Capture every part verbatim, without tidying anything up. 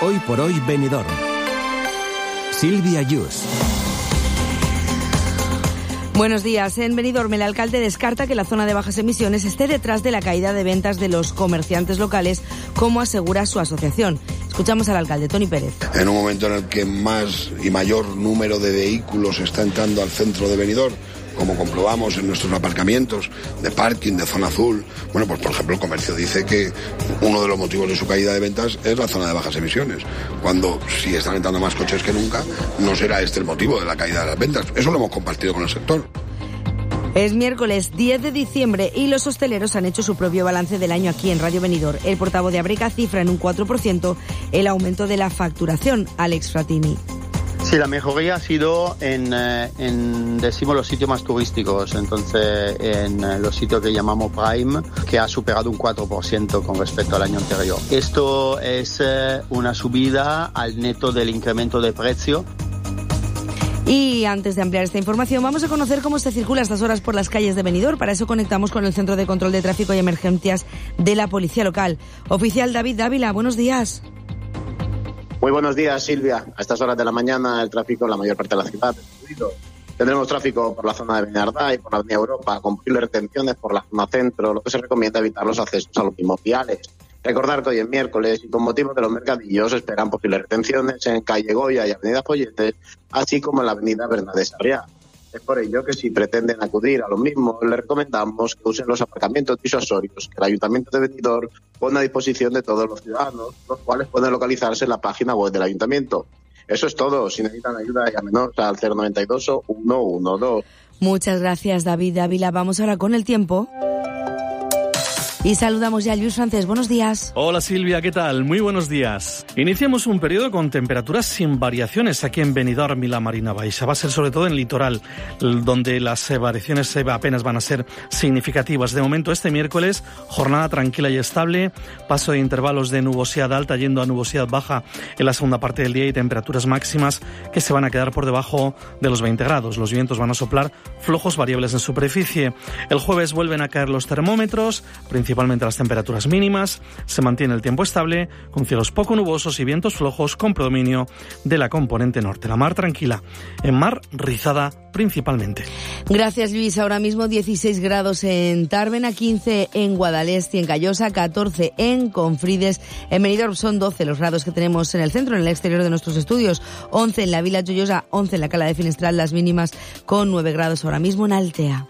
Hoy por hoy Benidorm. Silvia Yus. Buenos días. En Benidorm, el alcalde descarta que la zona de bajas emisiones esté detrás de la caída de ventas de los comerciantes locales, como asegura su asociación. Escuchamos al alcalde, Toni Pérez. En un momento en el que más y mayor número de vehículos está entrando al centro de Benidorm, como comprobamos en nuestros aparcamientos de parking, de zona azul, bueno, pues por ejemplo el comercio dice que uno de los motivos de su caída de ventas es la zona de bajas emisiones, cuando si están entrando más coches que nunca, no será este el motivo de la caída de las ventas. Eso lo hemos compartido con el sector. Es miércoles diez de diciembre y los hosteleros han hecho su propio balance del año aquí en Radio Benidorm. El portavoz de Abreca cifra en un cuatro por ciento el aumento de la facturación. Alex Fratini. Sí, la mejoría ha sido en, en, decimos, los sitios más turísticos, entonces en los sitios que llamamos Prime, que ha superado un cuatro por ciento con respecto al año anterior. Esto es una subida al neto del incremento de precio. Y antes de ampliar esta información, vamos a conocer cómo se circula a estas horas por las calles de Benidorm. Para eso conectamos con el Centro de Control de Tráfico y Emergencias de la Policía Local. Oficial David Dávila, buenos días. Muy buenos días, Silvia. A estas horas de la mañana el tráfico en la mayor parte de la ciudad es fluido. Tendremos tráfico por la zona de Beniardá y por la Avenida Europa, con posibles retenciones por la zona centro, lo que se recomienda evitar los accesos a los mismos viales. Recordar que hoy es miércoles y con motivo de los mercadillos esperan posibles retenciones en calle Goya y Avenida Folletes, así como en la Avenida Bernabé Sarriá. Es por ello que si pretenden acudir a los mismos, les recomendamos que usen los aparcamientos disuasorios que el Ayuntamiento de Benidorm pone a disposición de todos los ciudadanos, los cuales pueden localizarse en la página web del Ayuntamiento. Eso es todo. Si necesitan ayuda, llámenos al cero noventa y dos o ciento doce. Muchas gracias, David Dávila. Vamos ahora con el tiempo. Y saludamos ya a Luis Francés. Buenos días. Hola Silvia, ¿qué tal? Muy buenos días. Iniciamos un periodo con temperaturas sin variaciones aquí en Benidorm y la Marina Baixa. Va a ser sobre todo en el litoral, donde las variaciones apenas van a ser significativas. De momento, este miércoles, jornada tranquila y estable, paso de intervalos de nubosidad alta yendo a nubosidad baja en la segunda parte del día y temperaturas máximas que se van a quedar por debajo de los veinte grados. Los vientos van a soplar flojos variables en superficie. El jueves vuelven a caer los termómetros, principalmente Principalmente las temperaturas mínimas, se mantiene el tiempo estable, con cielos poco nubosos y vientos flojos con predominio de la componente norte. La mar tranquila, en mar rizada principalmente. Gracias, Luis. Ahora mismo dieciséis grados en Tárvena, quince en Guadalest y en Callosa, catorce en Confrides. En Benidorm son doce los grados que tenemos en el centro, en el exterior de nuestros estudios, once en la Vila Joyosa, once en la Cala de Finestral, las mínimas con nueve grados ahora mismo en Altea.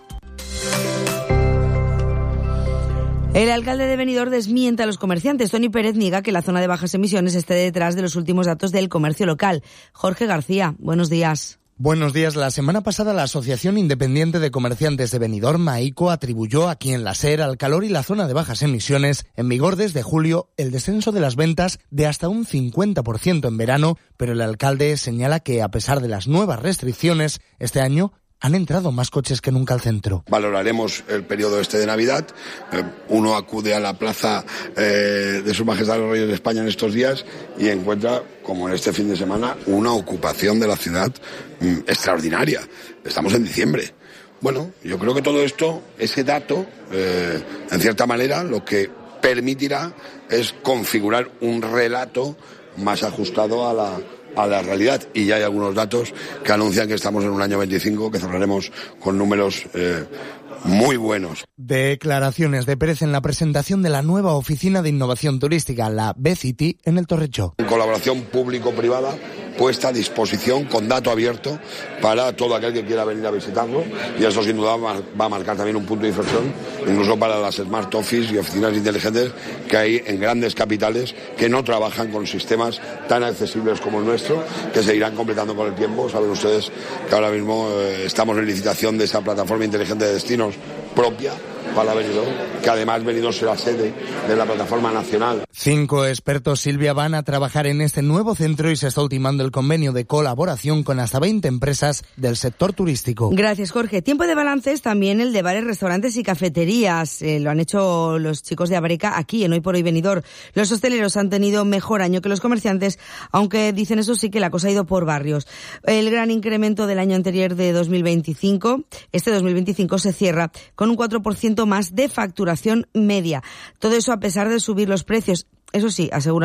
El alcalde de Benidorm desmiente a los comerciantes. Toni Pérez niega que la zona de bajas emisiones esté detrás de los últimos datos del comercio local. Jorge García, buenos días. Buenos días. La semana pasada la Asociación Independiente de Comerciantes de Benidorm, AICO, atribuyó aquí en la SER al calor y la zona de bajas emisiones en vigor desde julio el descenso de las ventas de hasta un cincuenta por ciento en verano, pero el alcalde señala que a pesar de las nuevas restricciones, este año han entrado más coches que nunca al centro. Valoraremos el periodo este de Navidad. Eh, uno acude a la plaza eh, de Su Majestad los Reyes de España en estos días y encuentra, como en este fin de semana, una ocupación de la ciudad mm, extraordinaria. Estamos en diciembre. Bueno, yo creo que todo esto, ese dato, eh, en cierta manera, lo que permitirá es configurar un relato más ajustado a la a la realidad, y ya hay algunos datos que anuncian que estamos en un año veinticinco que cerraremos con números eh, muy buenos. Declaraciones de Pérez en la presentación de la nueva oficina de innovación turística, la B-City, en el Torrechó. En colaboración público-privada puesta a disposición con dato abierto para todo aquel que quiera venir a visitarlo, y eso sin duda va a marcar también un punto de inflexión incluso para las Smart Office y oficinas inteligentes que hay en grandes capitales que no trabajan con sistemas tan accesibles como el nuestro, que se irán completando con el tiempo. Saben ustedes que ahora mismo eh, estamos en licitación de esa plataforma inteligente de destinos propia para Benidorm, que además Benidorm será sede de la plataforma nacional. Cinco expertos, Silvia, van a trabajar en este nuevo centro y se está ultimando el convenio de colaboración con hasta veinte empresas del sector turístico. Gracias, Jorge. Tiempo de balances también el de bares, restaurantes y cafeterías. Eh, lo han hecho los chicos de Abreca aquí en Hoy por Hoy Benidorm. Los hosteleros han tenido mejor año que los comerciantes, aunque dicen eso sí que la cosa ha ido por barrios. El gran incremento del año anterior de dos mil veinticinco, este dos mil veinticinco se cierra con un cuatro por ciento más de facturación media. Todo eso a pesar de subir los precios. Eso sí, asegura